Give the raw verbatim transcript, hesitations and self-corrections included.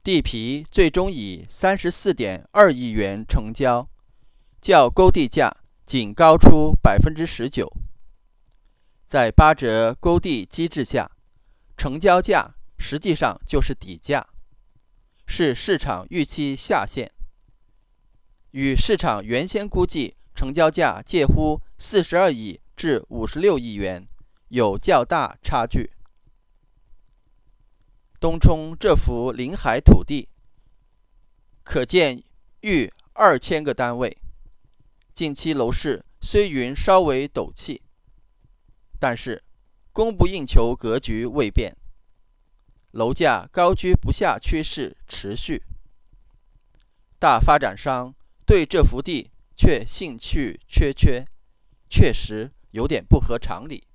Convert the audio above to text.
地皮最终以三十四点二亿元成交，较购地价仅高出 百分之十九。 在八折购地机制下，成交价实际上就是底价，是市场预期下限，与市场原先估计成交价介乎四十二亿至五十六亿元有较大差距。东冲这幅临海土地可见逾二千个单位，近期楼市虽云稍微陡气，但是供不应求格局未变，楼价高居不下趋势持续。大发展商对这幅地却兴趣缺缺，确实有点不合常理。